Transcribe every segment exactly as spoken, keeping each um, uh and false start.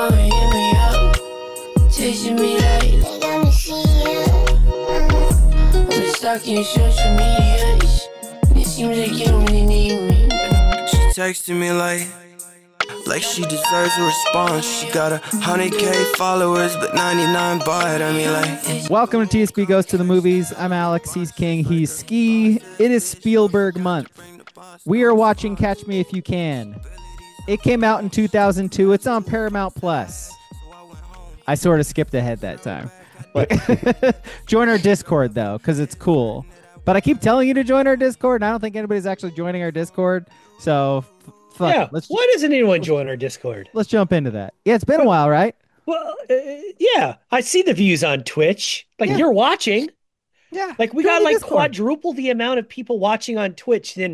phone, hit me up. Texting me like, let me see you. I've been stalking social media. It seems like you don't really need me. She texting me like, like she deserves a response. She got a hundred K followers, but ninety-nine bought at me like. Welcome to T S P Goes to the Movies. I'm Alex. He's King. He's Ski. It is Spielberg month. We are watching Catch Me If You Can. It came out in two thousand two. It's on Paramount Plus. I sort of skipped ahead that time. Like, join our Discord, though, because it's cool. But I keep telling you to join our Discord, and I don't think anybody's actually joining our Discord. So, f- fuck yeah. it. Let's Why doesn't anyone join our Discord? Let's jump into that. Yeah, it's been a while, right? Well, uh, yeah. I see the views on Twitch. Like, Yeah. you're watching. Yeah. Like, we join got the like Discord. quadruple the amount of people watching on Twitch than,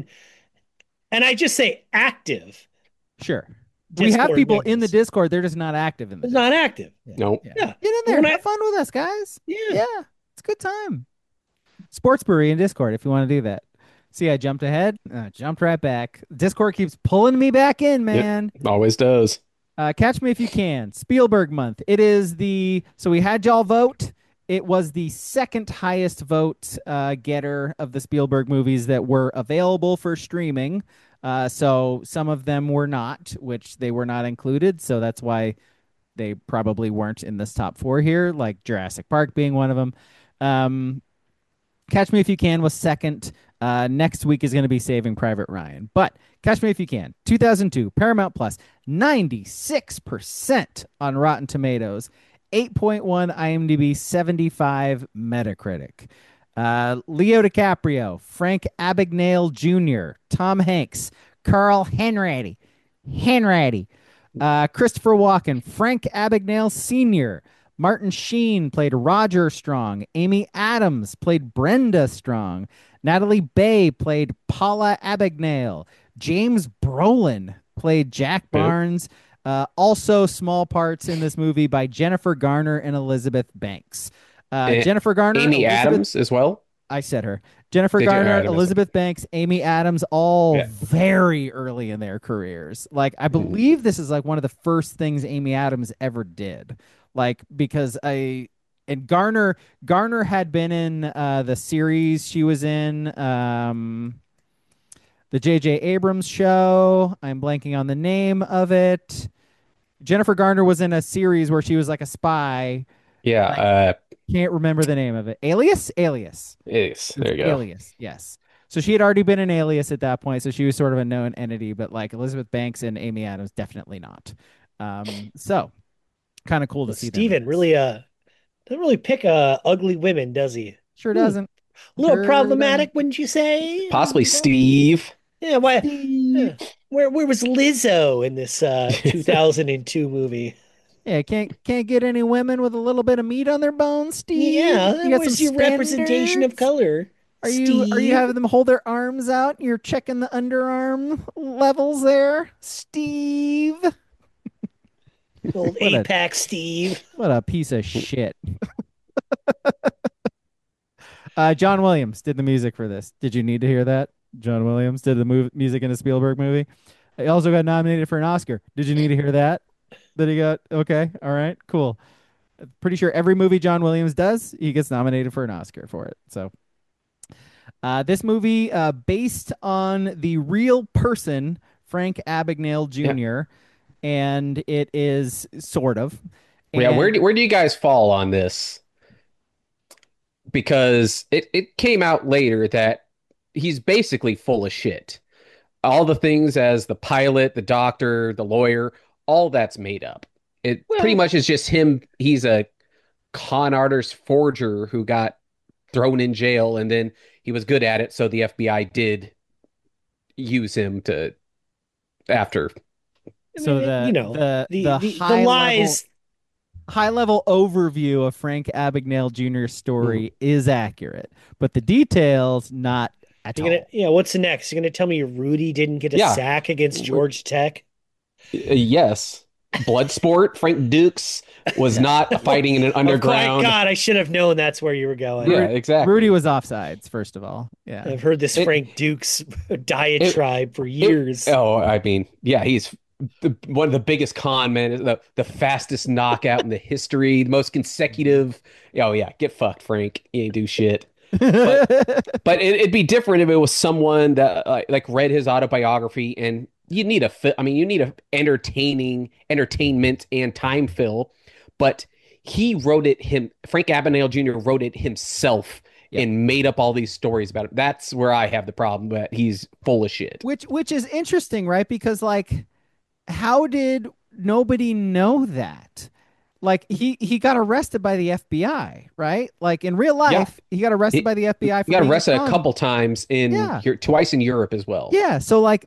and I just say active. Sure. We Discord have people in the members. Discord. They're just not active in the It's Discord. not active. Yeah. Nope. Yeah. Yeah. Get in there. When I- Have fun with us, guys. Yeah. Yeah. It's a good time. Sports Brewery in Discord if you want to do that. See, I jumped ahead. Uh, jumped right back. Discord keeps pulling me back in, man. Always does. Uh, Catch Me If You Can. Spielberg month. It is the, so we had y'all vote. It was the second highest vote uh, getter of the Spielberg movies that were available for streaming. Uh, so some of them were not, which they were not included. So that's why they probably weren't in this top four here, like Jurassic Park being one of them. Um, Catch Me If You Can was second. Uh, next week is going to be Saving Private Ryan. But Catch Me If You Can, two thousand two, Paramount Plus, ninety-six percent on Rotten Tomatoes, eight point one IMDb, seventy-five Metacritic. Uh, Leo DiCaprio, Frank Abagnale Junior, Tom Hanks, Carl Hanratty, Hanratty, uh, Christopher Walken, Frank Abagnale Senior, Martin Sheen played Roger Strong, Amy Adams played Brenda Strong, Natalie Bay played Paula Abagnale, James Brolin played Jack Barnes. Uh, also, small parts in this movie by Jennifer Garner and Elizabeth Banks. Uh, Eh, Jennifer Garner, Amy Elizabeth- Adams as well. I said her. Jennifer Did you? Garner, Alright, I missed Elizabeth Banks, Amy Adams, all Yeah. very early in their careers. Like, I believe this is like one of the first things Amy Adams ever did. Like, because I and Garner Garner had been in uh, the series she was in, um, the J J Abrams show. I'm blanking on the name of it. Jennifer Garner was in a series where she was like a spy. Yeah. Uh, Can't remember the name of it. Alias? Alias. yes. There you go. Alias, yes. So she had already been an Alias at that point, so she was sort of a known entity, but like Elizabeth Banks and Amy Adams, definitely not. Um, so kind of cool to see them in Steven this. really uh doesn't really pick uh ugly women, does he? Sure Hmm. doesn't. A little Sure problematic, wouldn't you say? Possibly Steve. Yeah, why doesn't. yeah. where where was Lizzo in this uh two thousand two movie? Yeah, can't can't get any women with a little bit of meat on their bones, Steve. Yeah, you got where's some your representation of standards? color? Are you are you Steve? having them hold their arms out? You're checking the underarm levels there, Steve. Old What a- Apex Steve? What a piece of shit. uh, John Williams did the music for this. Did you need to hear that? John Williams did the mov- music in a Spielberg movie. He also got nominated for an Oscar. Did you need to hear that? That he got? Okay. All right. Cool. Pretty sure every movie John Williams does, he gets nominated for an Oscar for it. So, uh, this movie, uh, based on the real person, Frank Abagnale Junior, and it is sort of. Yeah. And- Where do, where do you guys fall on this? Because it, it came out later that he's basically full of shit. All the things as the pilot, the doctor, the lawyer, all that's made up. It Well- pretty much is just him. He's a con artist forger who got thrown in jail, and then he was good at it, so the F B I did use him to after. I So mean, the you know the the the, the, the high lies. level, high level overview of Frank Abagnale Junior's story is accurate, but the details not at You're all. gonna, yeah. What's next? You're gonna tell me Rudy didn't get a Yeah. sack against George Tech? Uh, yes, Bloodsport. Frank Dukes was not fighting in an Oh, my underground. God, I should have known that's where you were going. Yeah, exactly. Rudy was offsides, first of all. Yeah. I've heard this It- Frank Dukes diatribe for years. Oh, I mean, yeah, he's the one of the biggest con men, the the fastest knockout in the history, the most consecutive. Oh yeah, get fucked, Frank. You ain't do shit. But but it, it'd be different if it was someone that uh, like read his autobiography, and you need a fi- I mean, you need a entertaining entertainment and time fill, but he wrote it him Frank Abagnale Junior wrote it himself Yep. and made up all these stories about it. That's where I have the problem, but he's full of shit. Which which is interesting, right? Because like, how did nobody know that? Like he he got arrested by the F B I, right? Like in real Yeah. life, he got arrested He, by the F B I for he got being arrested a drunk. couple times in Yeah. here, twice in Europe as well. Yeah, so like,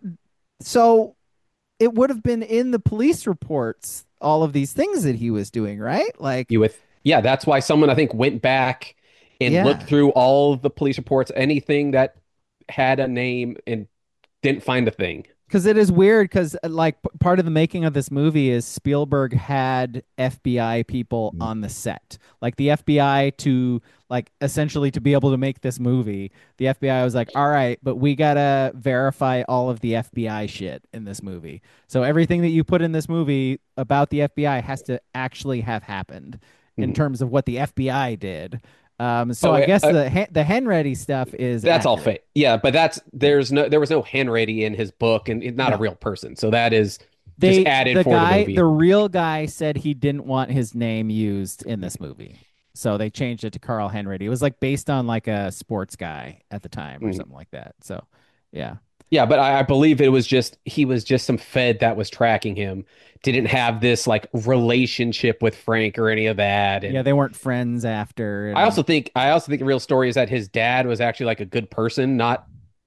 so it would have been in the police reports, all of these things that he was doing, right? Like, You with yeah, that's why someone I think went back and yeah, looked through all the police reports, anything that had a name, and didn't find a thing. because it is weird. Because like p- part of the making of this movie is Spielberg had F B I people on the set, like the F B I to like essentially to be able to make this movie. The F B I was like, all right, but we gotta verify all of the F B I shit in this movie. So everything that you put in this movie about the F B I has to actually have happened in Mhm. terms of what the F B I did. Um, so Oh, I uh, guess uh, the Hen- the Henready stuff is That's all accurate. fake. Yeah, but that's there's no there was no Henready in his book, and he's not a No. real person. So that is just They added the for the guy movie. the real guy said he didn't want his name used in this movie. So they changed it to Carl Henready. It was like based on like a sports guy at the time or Mhm. something like that. So yeah. Yeah, but I, I believe it was just he was just some Fed that was tracking him. Didn't have this like relationship with Frank or any of that. And Yeah, they weren't friends after. I and- also think I also think the real story is that his dad was actually like a good person, not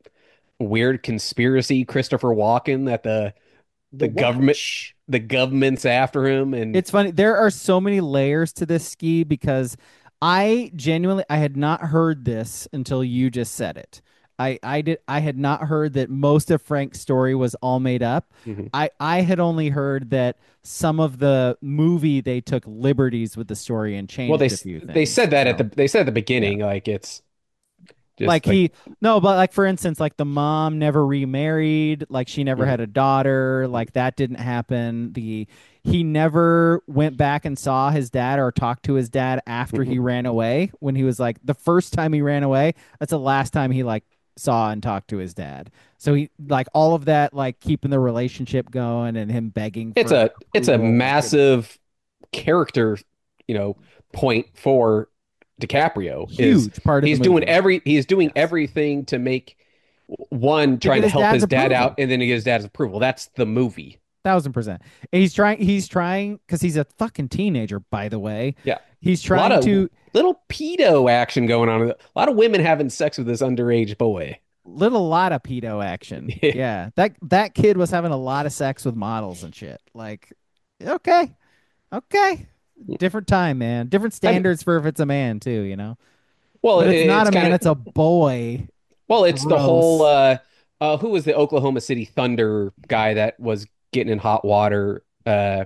weird conspiracy Christopher Walken that the the government Watch. the government's after him. And It's funny. There are so many layers to this ski because I genuinely I had not heard this until you just said it. I I did I had not heard that most of Frank's story was all made up. Mhm. I I had only heard that some of the movie they took liberties with the story and changed well, they a few things. they said that at So, the they said at the beginning, like it's just like he no, but like for instance, like the mom never remarried, like she never Mhm. had a daughter, like that didn't happen. The he never went back and saw his dad or talked to his dad after he Mhm. ran away when he was like the first time he ran away. That's the last time he like saw and talked to his dad. So he like all of that, like keeping the relationship going and him begging. it's for a it's a approval. massive character, you know, point for DiCaprio. Is Huge part of he's the doing movie. every he's doing Yes. everyting to make one To trying get to his help dad's his dad approval. out, and then to get his dad's approval. That's the movie. Thousand percent. And he's trying. He's trying because he's a fucking teenager, by the way. Yeah. He's A lot trying of to little pedo action going on. A lot of women having sex with this underage boy. little lot of pedo action. Yeah. Yeah, that that kid was having a lot of sex with models and shit. Like, okay, okay, different time, man. Different standards for if it's a man too, you know. Well, But it's it- not it's a man; kinda- it's a boy. Well, it's the Gross. whole uh uh who was the Oklahoma City Thunder guy that was getting in hot water? Uh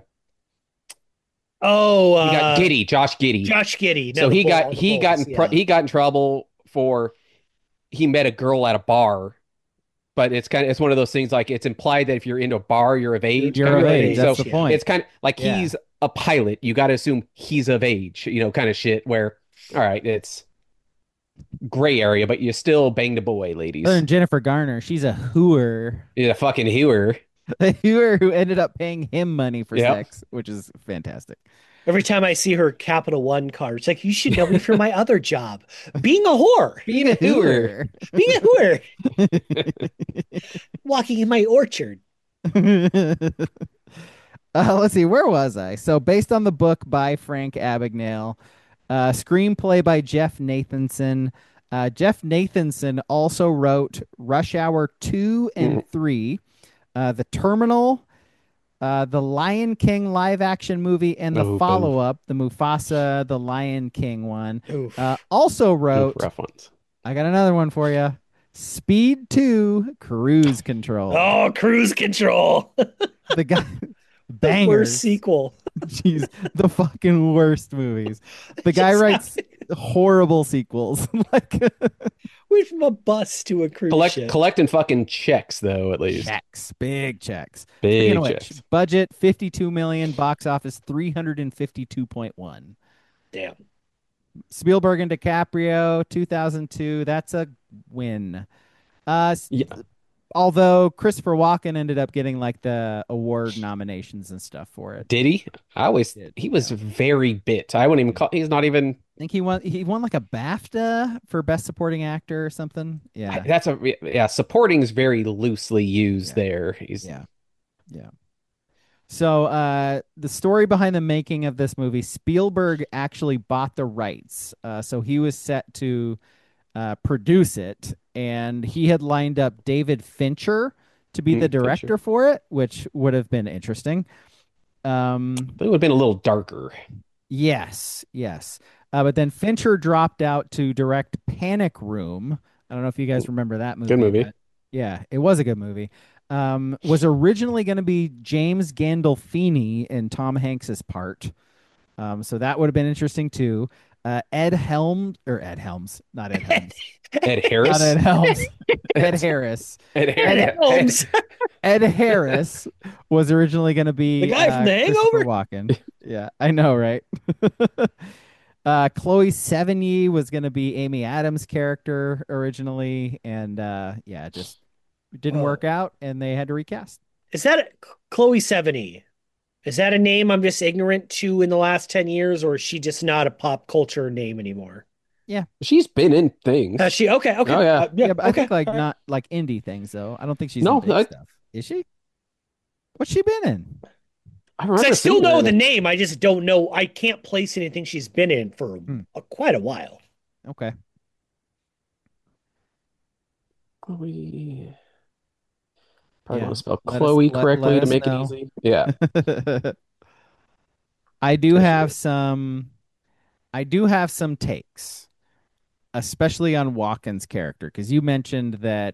Oh, he got uh, Giddy, Josh Giddy. Josh Giddy. No, so the he Bull- got the he got in Bulls, pro- yeah. he got in trouble for he met a girl at a bar, but it's kind of it's one of those things like it's implied that if you're into a bar, you're of age. You're kind of of thing. age. So That's the yeah. point. it's kind of like Yeah. he's a pilot. You got to assume he's of age, you know, kind of shit where, all right, it's gray area, but you still banged a boy, ladies. Other than Jennifer Garner, she's a hooer. He's a fucking hewer. A hooer who ended up paying him money for Yep. sex, which is fantastic. Every time I see her Capital One card, it's like, you should know me for my other job, being a whore, Being a hewer. being a whore, walking in my orchard. Uh, let's see, where was I? So, based on the book by Frank Abagnale, uh, screenplay by Jeff Nathanson. Uh, Jeff Nathanson also wrote Rush Hour two and three, uh, The Terminal, uh, the Lion King live action movie, and the Oof, oof. follow up, the Mufasa, the Lion King one. Oof. Uh, also wrote, Rough ones. I got another one for you, Speed two, Cruise Control. oh, Cruise Control. The guy, The bangers. worst sequel. Jeez, the fucking worst movies. The guy Just writes horrible sequels. Like, Went from a bus to a cruise Collect ship. collecting fucking checks though, at least. Checks, big checks. Speaking Big of which, checks. budget fifty-two million, box office three hundred fifty-two point one. Damn. Spielberg and DiCaprio, two thousand two. That's a win. Uh, s- Yeah. although Christopher Walken ended up getting like the award nominations and stuff for it. Did he? I always Did, he was yeah. very bit. I wouldn't even call he's not even I think he won. He won like a BAFTA for best supporting actor or something. I- Yeah, that's a yeah, supporting is very loosely used Yeah. there. He's yeah, yeah. So uh, the story behind the making of this movie, Spielberg actually bought the rights. Uh, so he was set to uh, produce it, and he had lined up David Fincher to be Mm, the Fincher. director for it, which would have been interesting. Um, it would have been a little darker. yes, yes. Uh, but then Fincher dropped out to direct Panic Room. I don't know if you guys remember that movie. Good movie. but yeah, it was a good movie. Um, was originally going to be James Gandolfini in Tom Hanks's part. Um, so that would have been interesting too. Uh, Ed Helms or Ed Helms, not Ed Helms, Ed Harris. not Ed Helms, Ed Harris. Ed Ed Harris. Helms. Ed Harris was originally going to be The guy uh, from The Christopher Hangover? Walken. Yeah, I know, right? uh, Chloe Sevigny was going to be Amy Adams' character originally, and uh, yeah, it just didn't Oh. work out, and they had to recast. Is that Chloe Sevigny? Is that a name I'm just ignorant to in the last ten years, or is she just not a pop culture name anymore? She's been in things. Uh, she okay, okay. Oh, yeah. Uh, Yeah, but I okay. think like All right. not like indie things though. I don't think she's No, in big I- stuff. Is she? What's she been in? I 'Cause remember I still seeing her know in the it. name. I just don't know. I can't place anything she's been in for Hmm. a, quite a while. Okay. Chloe. Probably Yeah, want to spell let us- Chloe let- correctly let to us make know. it easy. Yeah. I do Especially- have some I do have some takes, especially on Walken's character, because you mentioned that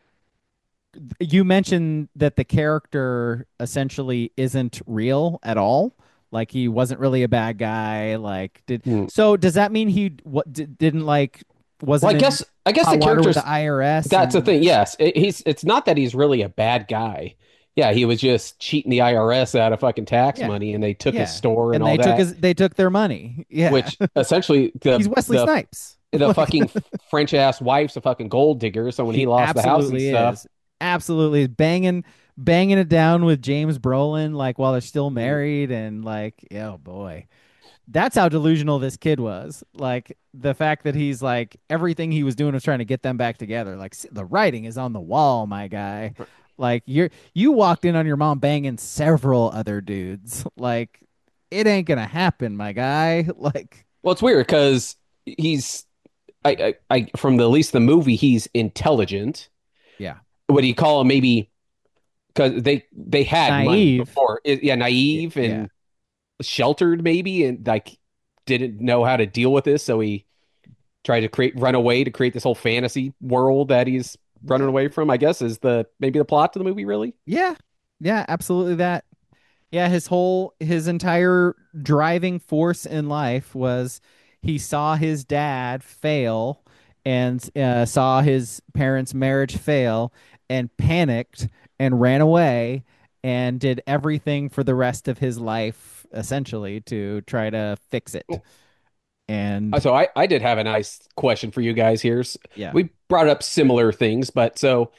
you mentioned that the character essentially isn't real at all. Like he wasn't really a bad guy. Like did Hmm. so? Does that mean he what d- didn't like wasn't Well, I in guess I guess hot the water with character's the I R S? that's the and- thing. Yes, it, he's. It's not that he's really a bad guy. Yeah, he was just cheating the I R S out of fucking tax Yeah. money, and they took Yeah. his store and, and all they that. took his they took their money. Yeah, Which essentially the he's Wesley the, Snipes. the Like- fucking French ass wife's a fucking gold digger. So when he, lost the house and absolutely stuff, is. Absolutely is banging banging it down with James Brolin like while they're still married and like oh boy. That's how delusional this kid was. Like the fact that he's like everything he was doing was trying to get them back together. Like s- the writing is on the wall, my guy. Like you're you walked in on your mom banging several other dudes. Like it ain't gonna happen, my guy. Like well, it's weird because he's I, I I from the at least the movie he's intelligent. yeah. What do you call him? Maybe because they they had money Naive. before. It- yeah, naive Yeah. and sheltered maybe, and like didn't know how to deal with this, so he tried to create run away to create this whole fantasy world that he's running away from. I guess is the maybe the plot to the movie really. Yeah. Yeah, absolutely that. Yeah, his whole his entire driving force in life was he saw his dad fail and uh, saw his parents' marriage fail and panicked and ran away and did everything for the rest of his life essentially to try to fix it. And Uh, So I I did have a nice question for you guys here. S- yeah. We brought up similar things, but so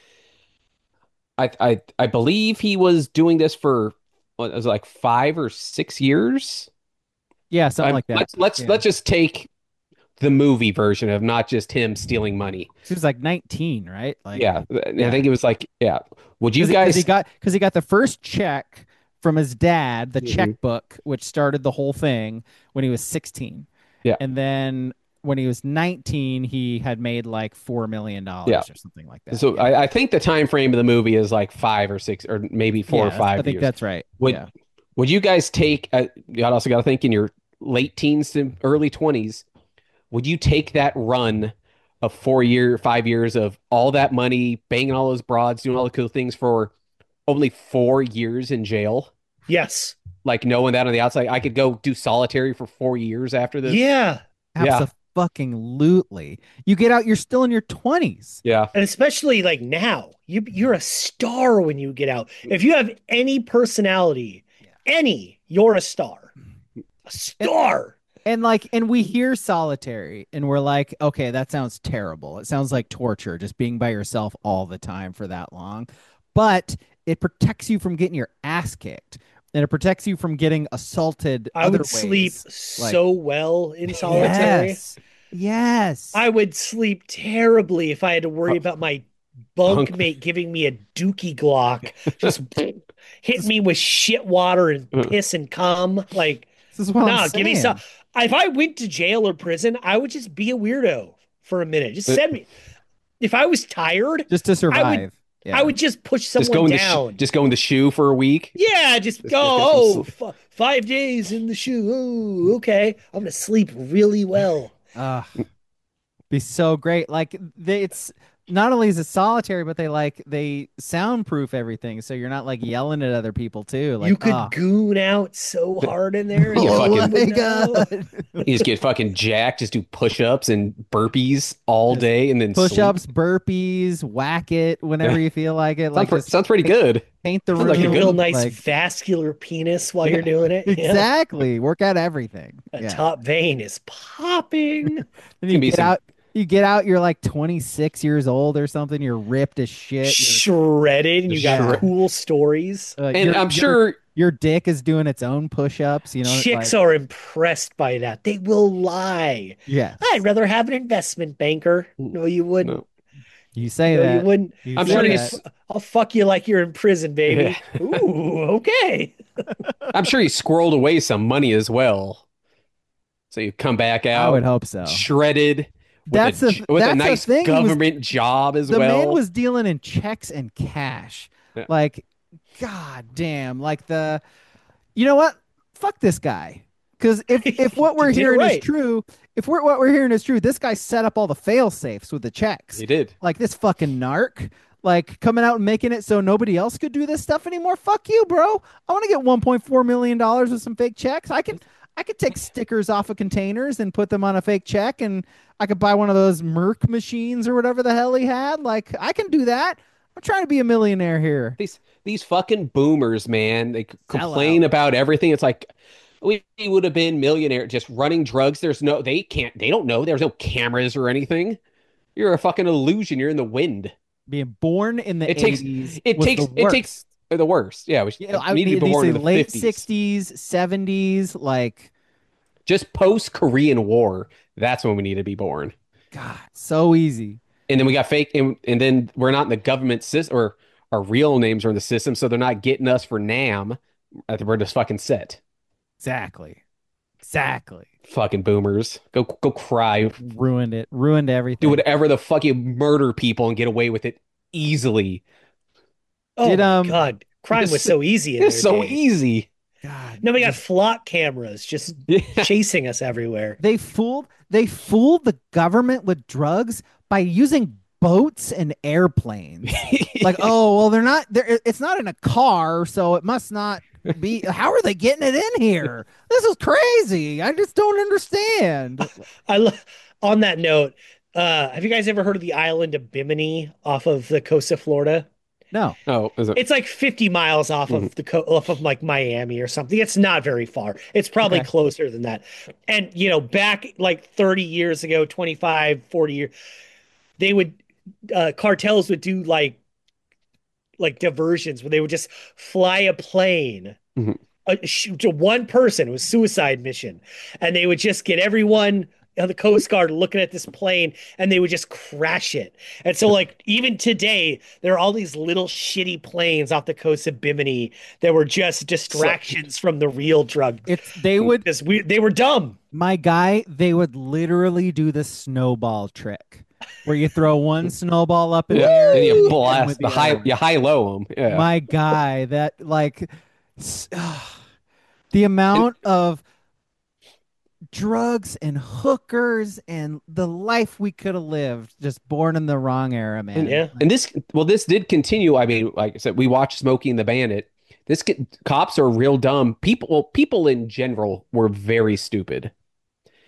I I I believe he was doing this for what, it was like five or six years. yeah, something I'm- like that. Let's let's Yeah. let's just take the movie version of not just him stealing money. He was like nineteen, right? Like Yeah, and yeah. I think it was like yeah. Would you Cause he, guys? 'cause he got because he got the first check from his dad, the Mhm. checkbook, which started the whole thing when he was sixteen. Yeah. And then when he was nineteen, he had made like four million dollars Yeah. or something like that. so yeah. I, I think the time frame of the movie is like five or six or maybe four Yeah, or five I think years. that's right. Would yeah. would you guys take? Uh, you also got to think in your late teens to early twenties. Would you take that run of four year, five years of all that money, banging all those broads, doing all the cool things for only four years in jail? Yes. Like knowing that on the outside, I could go do solitary for four years after this. Yeah. Yeah. fucking lutely. You get out, you're still in your twenties. Yeah. And especially like now, you you're a star when you get out. If you have any personality, any, you're a star. A star. And like, and we hear solitary and we're like, okay, that sounds terrible. It sounds like torture, just being by yourself all the time for that long. But it protects you from getting your ass kicked. And it protects you from getting assaulted. I other would sleep ways. Like, so well in solitary. yes. Yes. I would sleep terribly if I had to worry about my Bunk. bunkmate giving me a dookie Glock, just hit me with shit water and piss and cum. Like, this is what nah, I'm give me saying. some. If I went to jail or prison, I would just be a weirdo for a minute. Just send me. If I was tired, Just to survive. Yeah. I would just push Just go someone in the sh- down. just go in the shoe for a week. Yeah, just Just go. get some Oh, sleep. f- five days in the shoe. Oh, okay. I'm gonna sleep really well. Uh, be so great. Like they, it's not only is it solitary, but they like they soundproof everything, so you're not like yelling at other people too. Like you could ah. goon out so hard in there. and You no fucking- one would my know. God. You just get fucking jacked, just do push-ups and burpees all Just day, and then sleep. Push-ups, burpees, whack it whenever you feel like it. Sounds, Like pre- just sounds pretty good. paint the sounds room. like Get a a good- real nice like- vascular penis while you're doing it. Yeah. exactly. Work out everything. That Yeah. top vein is popping. Then you Can be get some- out. You get out. You're like twenty-six years old or something. You're ripped as shit. You're- Shredded, and you got Shred- cool stories. uh, And your- I'm your- sure your dick is doing its own push-ups. You know, Chicks like, are impressed by that. They will lie. yeah. I'd rather have an investment banker. No, you wouldn't. No. You say No, that. you wouldn't. You I'm say sure that. he's I'll fuck you like you're in prison, baby. Ooh, okay. I'm sure he squirreled away some money as well. So you come back I out would hope so. shredded with, That's a, the- j- with that's a the nice thing. He was- government job as The well. man was dealing in checks and cash. Yeah. Like, god damn. Like the, you know what? Fuck this guy. Because if if what we're You did it hearing right. is true, if we're what we're hearing is true, this guy set up all the fail safes with the checks. He did. Like this fucking narc, like coming out and making it so nobody else could do this stuff anymore. Fuck you, bro. I want to get one point four million dollars with some fake checks. I could I could take stickers off of containers and put them on a fake check, and I could buy one of those Merc machines or whatever the hell he had. Like I can do that. I'm trying to be a millionaire here. These these fucking boomers, man, they c- Sell complain out. about everything. It's like we would have been millionaire just running drugs. There's no, they can't, they don't know. There's no cameras or anything. You're a fucking illusion. You're in the wind. Being born in the It takes- eighties it was takes- the it takes- worst. They're the worst. Yeah, we You know, I need to mean, be they born say in the late fifties. sixties, seventies, like Just post Korean War. That's when we need to be born. God, so easy. And then we got fake, and, and then we're not in the government system, or our real names are in the system, so they're not getting us for NAM. I think we're just fucking set. Exactly. Exactly. Fucking boomers. Go go cry. Ruined it. Ruined everything. Do whatever the fuck you murder people and get away with it easily. Oh Did, my um, God. Crime it's- was so easy in It's their so day. easy. God. No, we got flock cameras just Yeah. chasing us everywhere. They fooled they fooled the government with drugs by using boats and airplanes. Like, oh, well, they're not there. It's not in a car, so it must not be. How are they getting it in here? This is crazy. I just don't understand. I lo- on that note, uh, have you guys ever heard of the island of Bimini off of the coast of Florida? No. Oh, is it? It's like fifty miles off of the co- off of like Miami or something. It's not very far. It's probably Okay. closer than that. And you know, back like thirty years ago, twenty-five, forty years, they would uh cartels would do like like diversions where they would just fly a plane Mhm. uh, sh- to one person. It was suicide mission, and they would just get everyone on the Coast Guard looking at this plane, and they would just crash it. And so, like even today, there are all these little shitty planes off the coast of Bimini that were just distractions from the real drug. It's they would Because we they were dumb. my guy, they would literally do the snowball trick where you throw one snowball up in the Yeah, air and you and with blast the high, other. you high low them. Yeah. My guy, that like s- the amount of drugs and hookers and the life we could have lived just born in the wrong era, man. Yeah. And this, well, this did continue. I mean, like I said, we watched Smokey and the Bandit. This get, cops are real dumb. People, well, people in general were very stupid.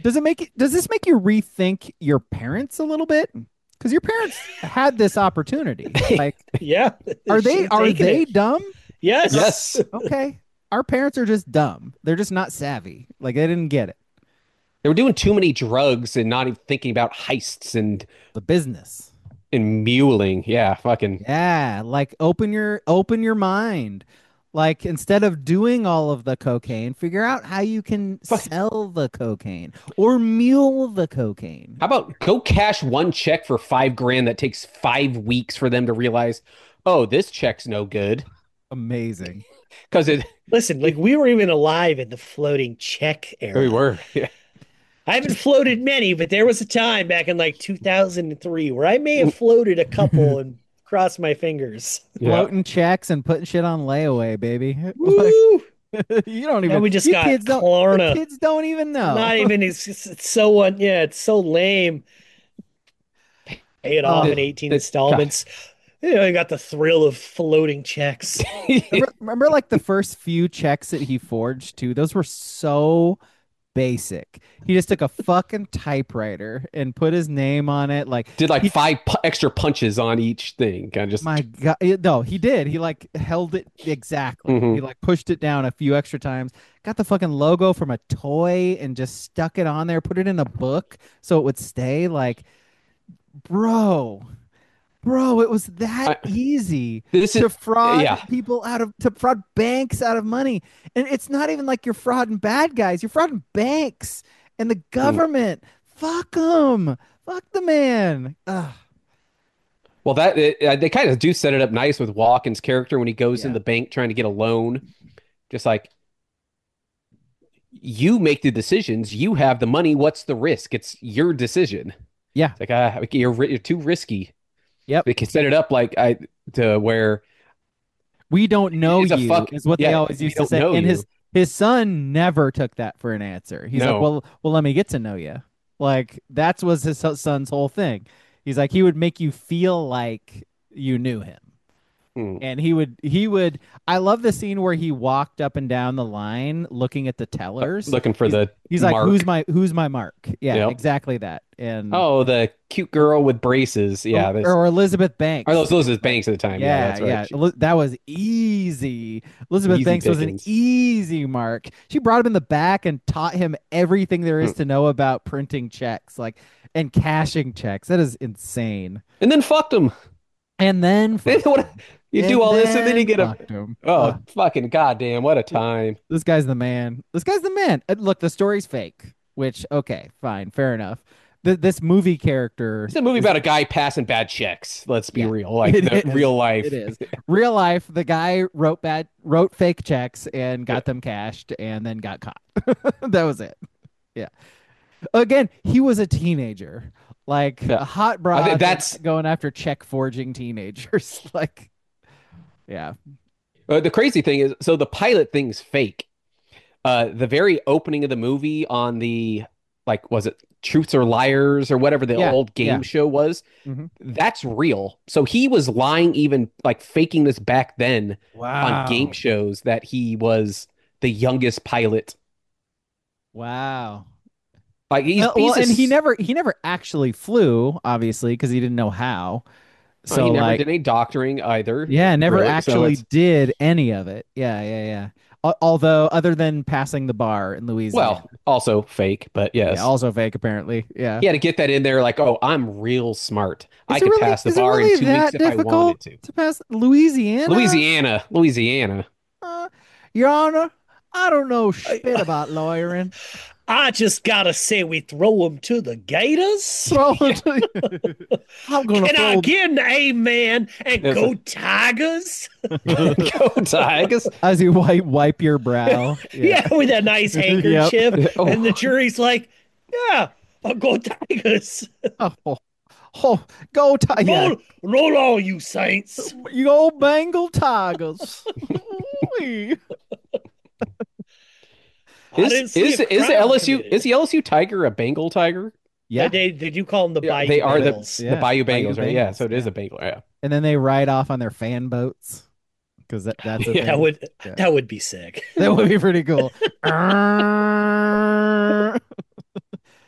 Does it make it, does this make you rethink your parents a little bit? Because your parents had this opportunity. Like, Yeah. are they Should've are taken they it. dumb? Yes. Yes. Okay. Our parents are just dumb. They're just not savvy. Like they didn't get it. They were doing too many drugs and not even thinking about heists and The business. and muling. Yeah, fucking. Yeah, like open your open your mind. Like instead of doing all of the cocaine, figure out how you can Fuck. sell the cocaine or mule the cocaine. How about go cash one check for five grand that takes five weeks for them to realize, oh, this check's no good Amazing. because it. Listen, like we were even alive in the floating check era. We were. Yeah. I haven't floated many, but there was a time back in like two thousand three where I may have floated a couple and crossed my fingers. Yeah. Floating checks and putting shit on layaway, baby. Like, Woo! you don't Now even. we just you got kids don't. Klarna. The kids don't even know. Not even it's, just- it's so un, yeah, it's so lame. Pay it off Oh, in eighteen it's- installments. You know, you got the thrill of floating checks. remember, remember, like the first few checks that he forged too. Those were so basic. He just took a fucking typewriter and put his name on it. Like Did like he- five pu- extra punches on each thing. Kind of just. my God, no, he did. He like held it exactly. Mhm. He like pushed it down a few extra times. Got the fucking logo from a toy and just stuck it on there. Put it in a book so it would stay. Like, bro. Bro, it was that I- easy This to is fraud yeah. people out of to fraud banks out of money. And it's not even like you're frauding bad guys. You're frauding banks and the government. Fuck them. Fuck the man. Ugh. Well, that it, uh, they kind of do set it up nice with Walken's character when he goes in Yeah. the bank trying to get a loan. Just like you make the decisions, you have the money. What's the risk? It's your decision. Yeah. It's like ah, you're ri- you're too risky. Yep. They can set it up like I to where We don't know It's a you fuck- is what they yeah, always we used to don't say. know And you. his his son never took that for an answer. He's No. like, well, well, let me get to know you. Like that's was his son's whole thing. He's like, he would make you feel like you knew him. Hmm. And he would he would I love the scene where he walked up and down the line looking at the tellers. looking for he's, the he's like, mark. who's my who's my mark? Yeah, Yep. exactly that. And Oh, the cute girl with braces. Yeah, or, there's- or Elizabeth Banks. are those those is Banks at the time? Yeah, Yeah, that's right. yeah. She- Eli- That was easy. Elizabeth Easy Banks was pickings. an easy mark. She brought him in the back and taught him everything there Hmm. is to know about printing checks, like and cashing checks. That is insane. and then fucked him. And then What- you do all this and then you get a fucked him. oh Ugh. fucking goddamn what a time. This guy's the man. This guy's the man. Uh, Look, the story's fake, which, okay, fine, fair enough. Th- this movie character. It's a movie is- about a guy passing bad checks. Let's be Yeah. real, like It the is. real life. It is. Real life, the guy wrote bad, wrote fake checks and got them cashed and then got caught. That was it. Yeah. Again, he was a teenager. Like Yeah. a hot I broad think that's- going after check forging teenagers. Like, yeah. Uh, the crazy thing is, so the pilot thing's fake. Uh, the very opening of the movie on the like, was it Truths or Liars or whatever the Yeah, old game yeah. show was? Mhm. That's real. So he was lying, even like faking this back then Wow. on game shows that he was the youngest pilot. Wow. Like he's, Uh, well, he's a and he s- never he never actually flew, obviously, because he didn't know how. well, So he never like, did any doctoring either. yeah, never really, so actually it's- did any of it. Yeah, yeah, yeah. Al- Although, other than passing the bar in Louisiana, Well, also fake, but yes. yeah, also fake apparently. Yeah. He had to get that in there, like, oh, I'm real smart. I Is it could really- pass the is it bar really in two that weeks if I difficult wanted to. to pass Louisiana? Louisiana, Louisiana. Uh, Your Honor, I don't know shit about lawyering. I just gotta say, we throw them to the Gators. Throw it to- I'm gonna Can I throw get an amen and Yes, go Tigers? Go Tigers. as you wipe wipe your brow. Yeah, with a nice handkerchief. Yep. And the jury's like, yeah, I'll go Tigers. Oh, oh, oh, go Tigers. Yeah. Roll, roll on, you Saints. You old Bengal Tigers. Ooh-wee. I didn't Is see is, a is the crime L S U committed. is the L S U Tiger a Bengal tiger? Yeah. They, they do call them the Yeah, Bayou they are the, Bengals. Yeah, the Bayou Bayou Bengals, right? Yeah, Bengals, so it is yeah. a Bengal. Yeah. And then they ride off on their fan boats because that, that's a Yeah, that thing. would Yeah. that would be sick. That would be pretty cool.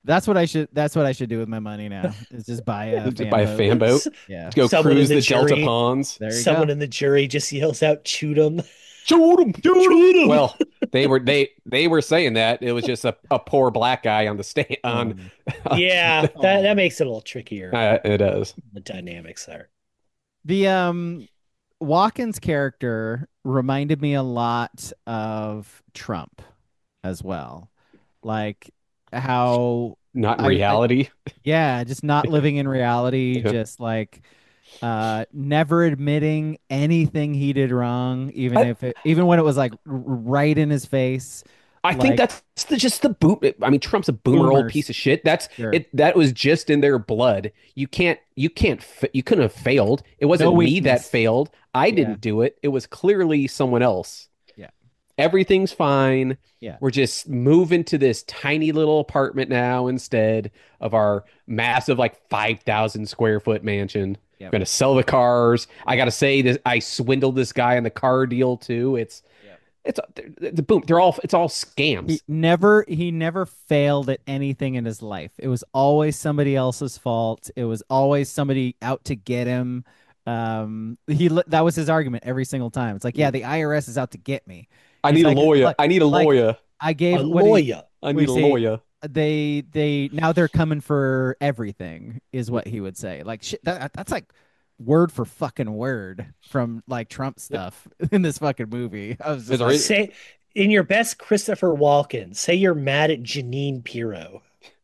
That's what I should. That's what I should do with my money now. Is just buy a To fan buy a boat. fan boat, S- Yeah. go Someone cruise in the, the Delta jury- ponds. There you Someone go. in the jury just yells out, "Shoot him!" Shoot him! Shoot him! Well, they were they they were saying that it was just a, a poor black guy on the stand on. Yeah, that that makes it a little trickier. Uh, it does. The dynamics there. The um Watkins character reminded me a lot of Trump as well. Like how Not in I- I- reality. yeah, just not living in reality, Yeah. just like uh never admitting anything he did wrong, even I- if it even when it was like r- right in his face. I Like- think that's the, just the boot. I mean, Trump's a boomer old Boomers. piece of shit. That's Sure. it. That was just in their blood. You can't. You can't. fa- You couldn't have failed. It wasn't No me that weakness. failed. I Yeah. didn't do it. It was clearly someone else. Yeah. Everything's fine. Yeah. We're just moving to this tiny little apartment now instead of our massive, like five thousand square foot mansion. Yep. I'm gonna sell the cars. I gotta say this. I swindled this guy on the car deal too. It's. Yep. It's the boom. They're all. It's all scams. He never he never failed at anything in his life. It was always somebody else's fault. It was always somebody out to get him. Um, he li- that was his argument every single time. It's like, yeah, the I R S is out to get me. I He's need like- a lawyer. like- I need a like- lawyer. I gave A what he- lawyer. I we need a say- lawyer. they they now they're coming for everything is what he would say. Like shit, that, that's like word for fucking word from like Trump stuff in this fucking movie. I was Is just there like, any- Say in your best Christopher Walken, say you're mad at Janine Pirro.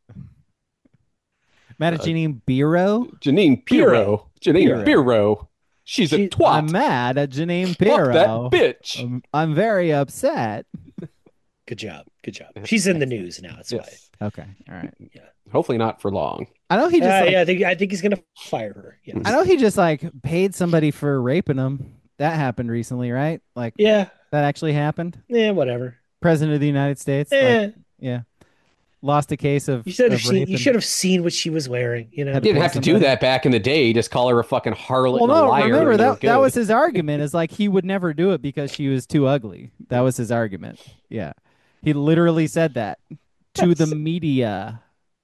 mad at Janine Pirro. Janine Pirro. Janine Pirro. Pirro. She's a She- twat. I'm mad at Janine Fuck Pirro. that bitch. I'm, I'm very upset. Good job. Good job. She's in the news now. That's Yes. Okay, all right. Hopefully not for long. I know he why. just Uh, like, yeah, I think I think he's gonna fire her. Yeah. I know he just like paid somebody for raping him. That happened recently, right? Like Yeah. that actually happened. Yeah. Whatever. President of the United States. like, Eh, yeah, lost a case of. you should have of seen. You raping- should have seen what she was wearing. You know. Had You didn't pay have to do somebody. that back in the day. Just call her a fucking harlot Well, and a no, liar. remember and you're that that good. was his argument. Is like he would never do it because she was too ugly. That was his argument. Yeah, he literally said that to the media.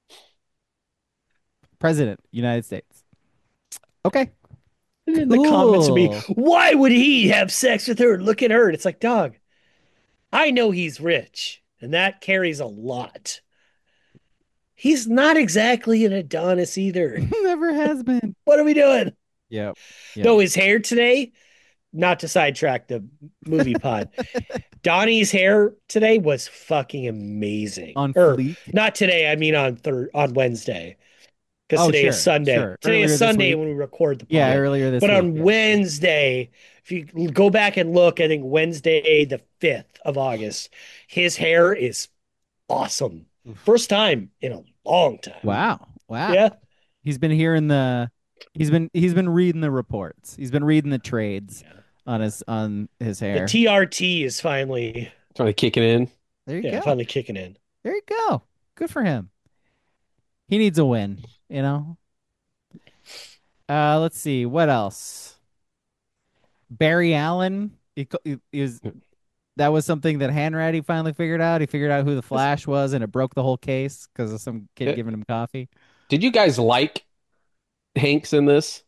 President, United States. Okay. And then the comments would be, Cool. "Why would he have sex with her? Look at her." And it's like, dog. I know he's rich, and that carries a lot. He's not exactly an Adonis either. Never has been. What are we doing? Yep. Yeah. No, his hair today, not to sidetrack the movie pod. Donnie's hair today was fucking amazing. On Or, fleek. not today, I mean on third on Wednesday. Because Oh, today sure, is Sunday. sure. Today Earlier is this Sunday week. when we record the pod. Yeah, earlier this But week. on yeah. Wednesday, if you go back and look, I think Wednesday the fifth of August, his hair is awesome. First time in a long time. Wow. Wow. Yeah. He's been hearing the he's been he's been reading the reports. He's been reading the trades Yeah. on his on his The hair. T R T is finally Trying to kick it in. There you yeah, go. finally kicking in. There you go. Good for him. He needs a win, you know. Uh, let's see what else. Barry Allen. He, co- he, he was that was something that Hanratty finally figured out. He figured out who the Flash was, and it broke the whole case because of some kid Yeah. giving him coffee. Did you guys like Hanks in this?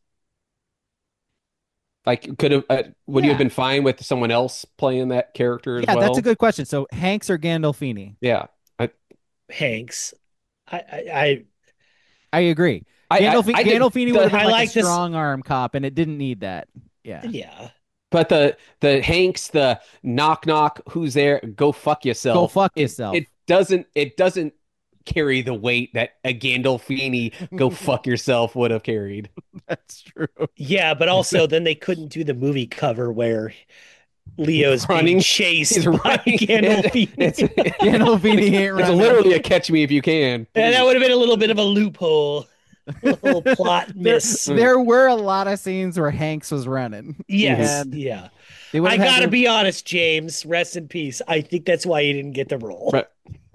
Like, could have uh, would you Yeah. have been fine with someone else playing that character as Yeah, well? that's a good question. So Hanks or Gandolfini? Yeah, I Hanks. I I, I agree. I, Gandolfi- I, I did- Gandolfini the- would have been I like, like a this- strong arm cop, and it didn't need that. Yeah. I yeah. But the the Hanks, the knock knock, who's there? Go fuck yourself. Go fuck It- yourself. It doesn't. It doesn't carry the weight that a Gandolfini "go fuck yourself" would have carried. That's true. Yeah, but also then they couldn't do the movie cover where Leo's Running. being chased He's by running. Gandolfini. It's, Gandolfini ain't it's running. literally a catch me if you can. And that would have been a little bit of a loophole. A little plot There, miss. there were a lot of scenes where Hanks was running. Yes. And Yeah. they would I have had gotta to- be honest, James. Rest in peace. I think that's why he didn't get the role. Right.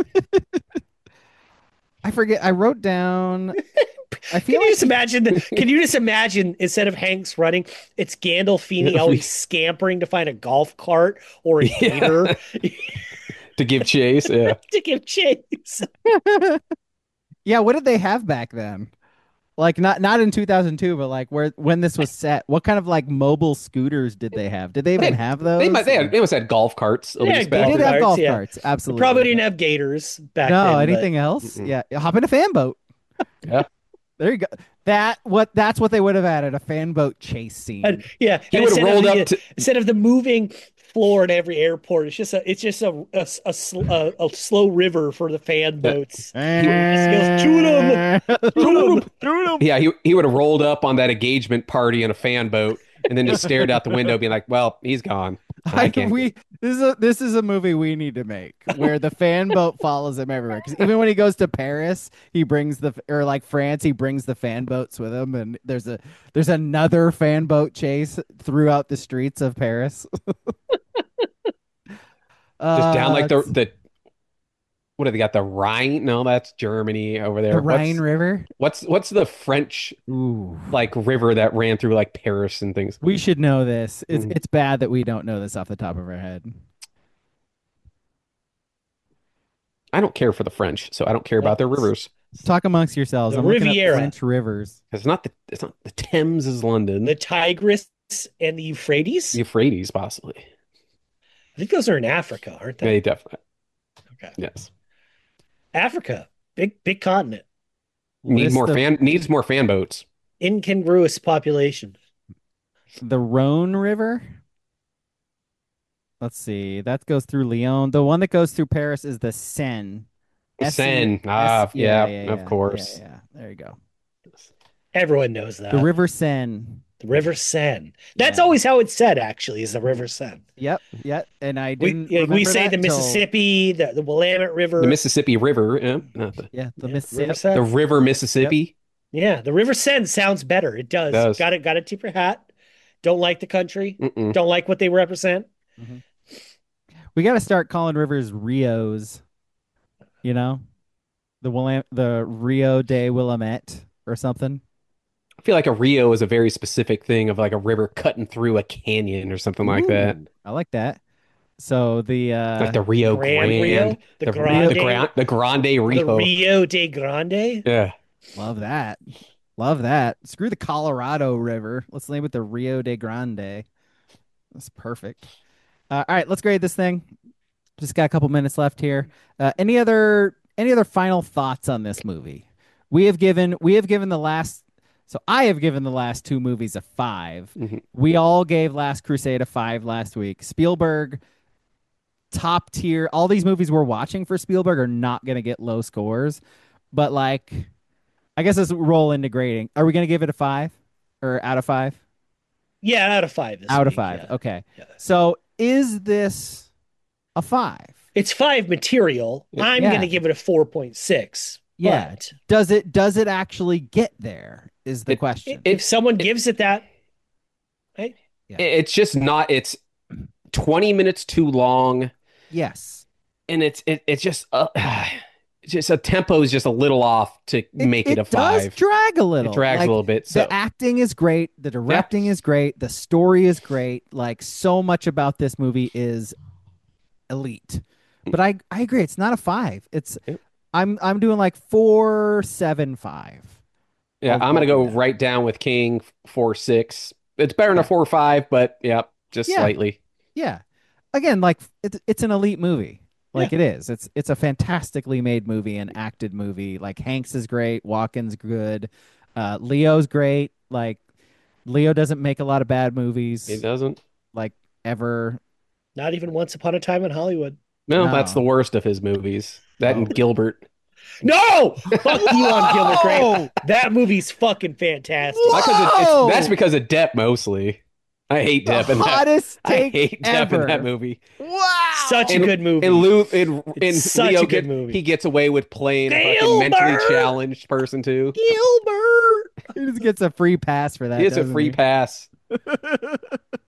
I forget. I wrote down. I feel Can you like just imagine? The, can you just imagine instead of Hanks running, it's Gandolfini always scampering to find a golf cart or a Yeah. gator To give chase. Yeah. to give chase. Yeah, what did they have back then? Like not not in two thousand two, but like where when this was set, what kind of like mobile scooters did they have? Did they They even had, have they might those? they Or- had they must have had golf carts at Yeah, least They back did golf then. have carts. golf Yeah, carts, they probably absolutely. didn't have gators back No, then. anything But else? Mm-mm. Yeah, hop in a fan boat. Yeah. There you go. That what that's what they would have added, a fan boat chase and, scene. yeah, He and would have instead of rolled the up to instead of the moving floor in every airport, it's just a it's just a a, a, sl- a, a slow river for the fan uh, boats. he would Just goes, shoot 'em, shoot 'em. Shoot 'em. yeah, he he would have rolled up on that engagement party in a fan boat and then just stared out the window being like, "Well, he's gone. I I, can't." we this is a this is a movie we need to make where the fan boat follows him everywhere. Because even when he goes to Paris, he brings the or like France, he brings the fan boats with him, and there's a there's another fan boat chase throughout the streets of Paris. Just down Uh, like the it's the what do they got? The Rhine? No, that's Germany over the there. Rhine What's River. what's what's the French Ooh, like river that ran through like Paris and things? we should know this. It's Mhm. it's bad that we don't know this off the top of our head. I don't care for the French, so I don't care about their rivers. Talk amongst yourselves. The I'm looking up Riviera. French rivers. It's not the it's not the Thames is London. The Tigris and the Euphrates. Euphrates, possibly. I think those are in Africa, aren't they? They definitely. Okay. Yes. Africa, big big continent, Need List more of fan needs more fan boats. incongruous population. the Rhone River. Let's see. That goes through Lyon. The one that goes through Paris is the Seine. S E Seine. S- Ah, yeah, yeah, yeah, of yeah, course. Yeah, yeah. There you go. Everyone knows that. The River Seine. The River Seine. That's Yeah. always how it's said, actually, is the River Seine. Yep, yep. And I We, didn't yeah, we remember say that the until- Mississippi, the, the Willamette River. The Mississippi River, yeah, not the, Yeah, the Yeah, Mississippi. River the Seine. River Mississippi. Yeah, the River Seine sounds better. It does. It does. Got it. Got to tip your hat. Don't like the country. Mm-mm. Don't like what they represent. We got to start calling rivers Rios. You know, the Willam- the Rio de Willamette or something. I feel like a Rio is a very specific thing of like a river cutting through a canyon or something like that. Ooh, I like that. So the uh, Like the Rio Grand Grande, Rio? The the, Grande? the, Gran- the Grande The Rio. Rio de Grande. Yeah. love that, love that. Screw the Colorado River. Let's name it the Rio de Grande. That's perfect. Uh, all right, let's grade this thing. Just got a couple minutes left here. Uh, any other any other final thoughts on this movie? We have given we have given the last so I have given the last two movies a five. Mhm. We all gave Last Crusade a five last week. Spielberg, top tier. All these movies we're watching for Spielberg are not going to get low scores, but like, I guess let's roll into grading. Are we going to give it a five or out of five? Yeah, out of five. This Out of week, five. yeah. Okay. Yeah. So is this a five? It's five material. I'm Yeah. going to give it a four point six. Yeah. But Does it does it actually get there? Is the It- question. if someone gives it that, right? Yeah. It's just not, it's twenty minutes too long. Yes. And it's it, it's just uh, it's just a tempo is just a little off to make it, a does five. drag a little. It drags Like, a little bit. So The acting is great. The directing is great. The story is great. Like so much about this movie is elite. But I I agree. It's not a five. It's Yep. I'm I'm doing like four seven five. yeah, I'll I'm gonna go go with that. right down with King four six. It's better than Yeah. a four five, but yeah, just Yeah. slightly. Yeah. Again, like it's it's an elite movie. Like it is. It's it's a fantastically made movie and acted movie. Like Hanks is great, Walken's good, uh, Leo's great. Like Leo doesn't make a lot of bad movies, It doesn't. like ever. Not even Once Upon a Time in Hollywood. No, No. that's the worst of his movies. That Oh. and Gilbert. No! Fuck you on Gilbert Grape. Whoa! That movie's fucking fantastic. Not 'cause it- Whoa! it's, that's because of Depp mostly. I hate The Depp in that. hottest I take hate Depp ever. in that movie. Wow! Such a And- good movie. And Lou and, and It's such Leo a good get- movie. he gets away with playing a fucking mentally Gilbert! challenged person too. Gilbert. He just gets a free pass for that. He gets a doesn't free he? pass.